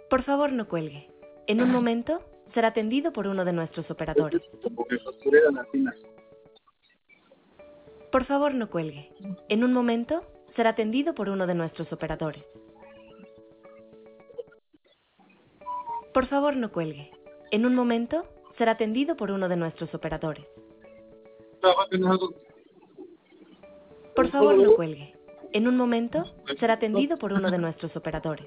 Por favor, no cuelgue. En un momento será atendido por uno de nuestros operadores. Por favor, no cuelgue. En un momento será atendido por uno de nuestros operadores. Por favor, no cuelgue. En un momento será atendido por uno de nuestros operadores. Por favor, no cuelgue. En un momento será atendido por uno de nuestros operadores.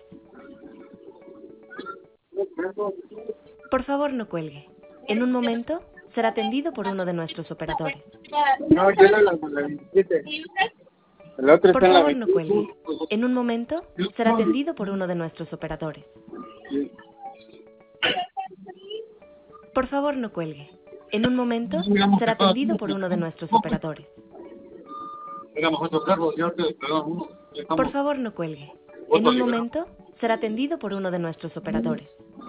Por favor, no cuelgue. En un momento será atendido por uno de nuestros operadores. No, yo era la 27. El otro Por está en la favor, no 25. cuelgue. En un momento será atendido por uno de nuestros operadores. Por favor, no cuelgue. En un momento será atendido por uno de nuestros operadores. Por favor, no cuelgue. En un momento será atendido por uno de nuestros operadores.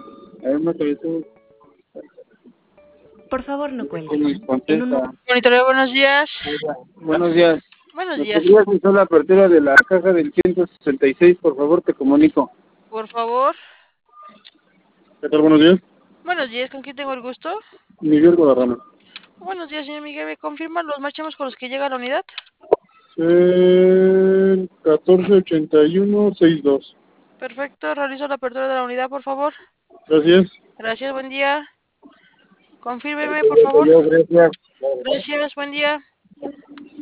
Por favor, no cuelgue. En un Monitoreo, buenos días. Buenos días. Buenos ¿Me días. podrías hacer la apertura de la caja del 166, por favor? Te comunico. Por favor. ¿Qué tal? Buenos días. Buenos días, ¿con quién tengo el gusto? Miguel Guadarrama. Buenos días, señor Miguel. ¿Me confirman los marchamos con los que llega a la unidad? 1481-62. Perfecto, realizo la apertura de la unidad, por favor. Gracias. Gracias, buen día. Confírmeme, por favor. Gracias. Gracias, buen día.